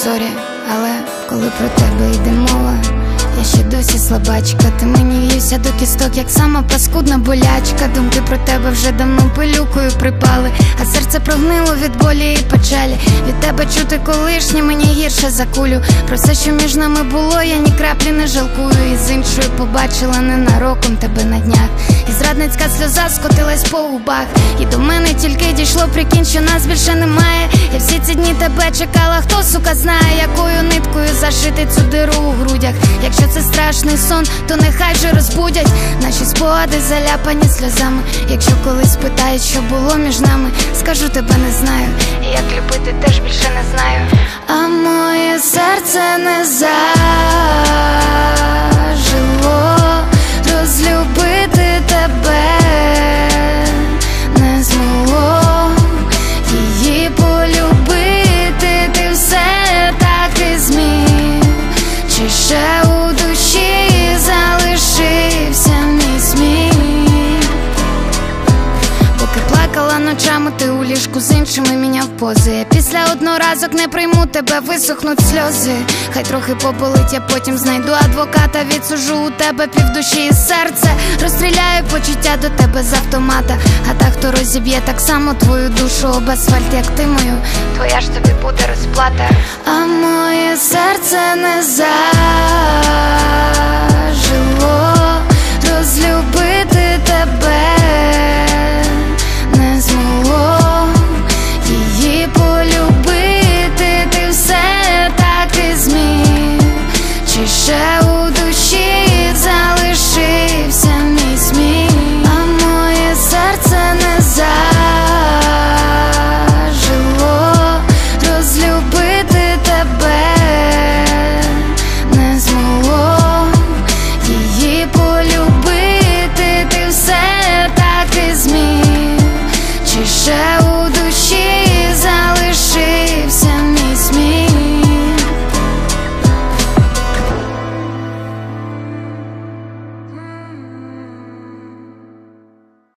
сорі, але коли про тебе йде мова, я ще досі слабачка. Ти мені в'ївся до кісток, як сама паскудна болячка. Думки про тебе вже давно пилюкою припали, а серце прогнило від болі і печалі. Від тебе чути колишнє мені гірше за кулю. Про все, що між нами було, я ні краплі не жалкую. І з іншою побачила ненароком тебе на днях, і зрадницька сльоза скотилась по губах. І до мене тільки дійшло, прикинь, що нас більше немає. Я всі ці дні тебе чекала, хто, сука, знає, якою ниткою зашити цю диру у грудях. Якщо це страшний сон, то нехай же розбудять наші спогади, заляпані сльозами. Якщо колись питають, що було між нами, скажу, тебе не знаю, і як любити теж більше не знаю. А моє серце не зажило, розлюбити тебе не змогло. Її полюбити ти все так і зміг, чи ще у душі залишився мій сміх? Поки плакала ночами, ти у ліжку з іншими міняв пози. Я після одноразок не прийму тебе, висохнуть сльози. Хай трохи поболить, я потім знайду адвоката. Відсужу у тебе півдуші і серце, розстріляю почуття до тебе з автомата. А та, хто розіб'є так само твою душу об асфальт, як ти мою, твоя ж тобі буде розплата. А моє серце не зажило, розлюбити тебе